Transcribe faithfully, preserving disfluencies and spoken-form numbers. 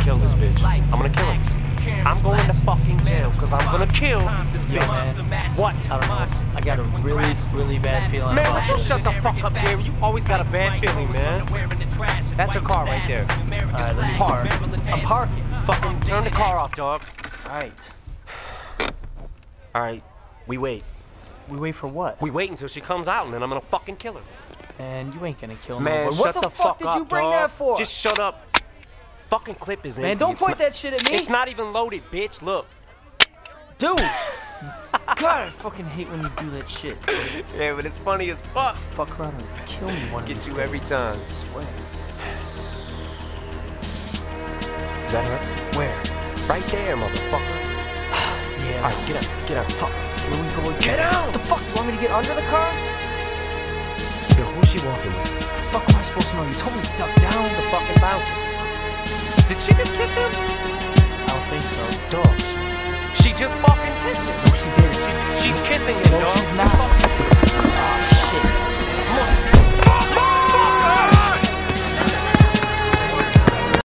kill this bitch. I'm gonna kill her. I'm going to fucking jail because I'm gonna kill this Yo, bitch. man. What? I don't know. I got a really, really bad feeling Man, about would you this. shut the fuck up, Gary? You always got a bad feeling, man. That's your car right there. Alright, let me park. I'm parking. Fucking turn the car off, dog. Alright. Alright, we wait. We wait for what? We wait until she comes out and then I'm gonna fucking kill her. Man, you ain't gonna kill Man, nobody. shut What the, the fuck, fuck did up, you bring dog. that for? Just shut up. Fucking clip is in. Man, don't It's point not- that shit at me. It's not even loaded, bitch. Look. Dude! God, I fucking hate when you do that shit. Yeah, but it's funny as fuck. Fuck around and kill me one of Get these you days. every time. I swear. Is that her? Where? Right there, motherfucker. Yeah. Alright, get up, get up. Fuck. Where we going? Get out! The fuck? You want me to get under the car? Yo, who's she walking with? Fuck am I supposed to know? You told me to duck down. It's the fucking bouncer. Did she just kiss him? I don't think so. Dog. She just fucking kissed him. No, she didn't. She, she's kissing him, No, dog. she